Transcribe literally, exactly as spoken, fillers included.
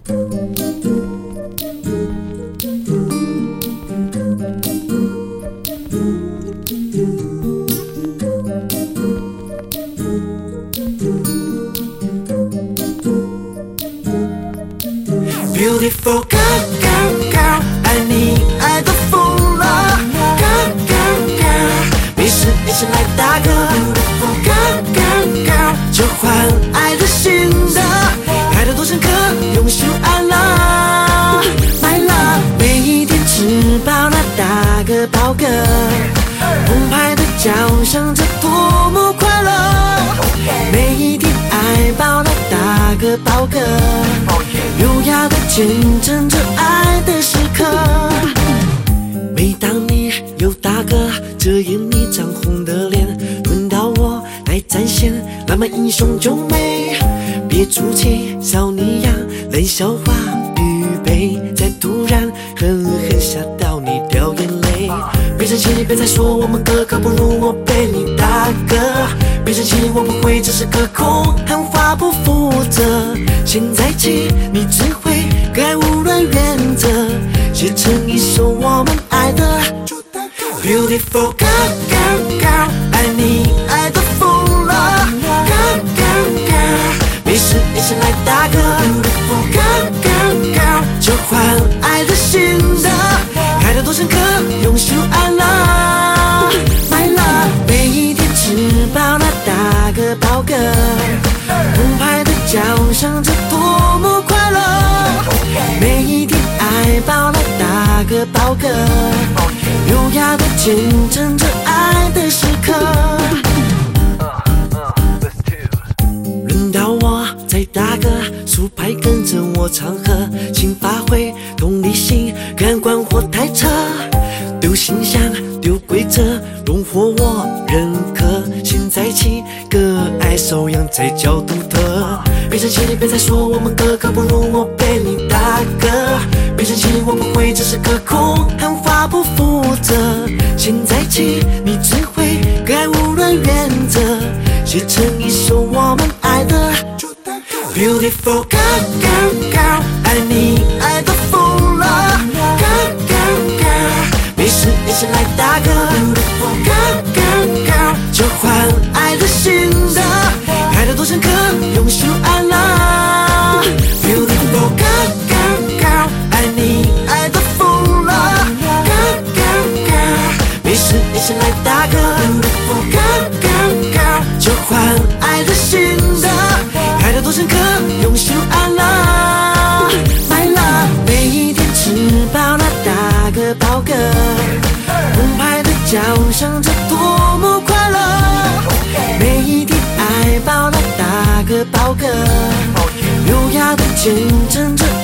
Beautiful girl, girl, girl， 爱你爱到疯了 ，girl, girl, girl， 没事没事来打个 Beautiful girl, girl, girl， 交换爱的心的，爱得多深刻，永久爱了 ，My love， 每一天吃饱了打个饱嗝，澎湃的叫声着多么快乐，每一天爱饱了打个饱嗝。优雅的见证着爱的时刻。每当你又打嗝，遮掩你涨红的脸，轮到我来展现浪漫英雄救美。别出气，少你呀，冷笑话预备，再突然狠狠吓到你掉眼泪。别生气，别再说我们格格不入，我被你打嗝。别生气，我不会只是个空喊话不负责。现在起，你只会该无论原则，写成一首我们爱的 Beautiful girl, girl, girl， 爱你爱到疯了 girl, girl, girl， 没事没事来打个 Beautiful girl, girl, girl， 交换爱的心的，爱得多深刻，永久爱了 My love， 每一天吃饱了打个饱嗝，澎湃的叫声着多么快乐，每一天爱饱了打个饱嗝，优雅的见证着爱的时刻。轮到我再打个速拍，跟着我唱和，请发挥同理心，感官或太扯，丢形象丢规则，荣获我认可。现在起个爱手痒才叫独特。别生气，别再说我们格格不入，我被你打嗝。别生气，我不会只是个空喊话不负责。现在起，你只会该无论原则，写成一首我们爱的 Beautiful girl, girl, girl， 爱你爱到疯了 girl, girl, girl， 没事没事来打个 Beautiful girl, girl, girl， 交换爱的心的，爱得多深刻，永久爱了 Beautiful girl, girl, girl， 爱你爱到疯了 girl, girl, girl， 没事没事来打个 Beautiful girl, girl, girl， 交换爱的心的，爱得多深刻，永久爱了 My love， 每一天吃饱了打个饱嗝，澎湃的叫声着多么快乐，每一天爱饱了打个饱嗝，优雅的见证着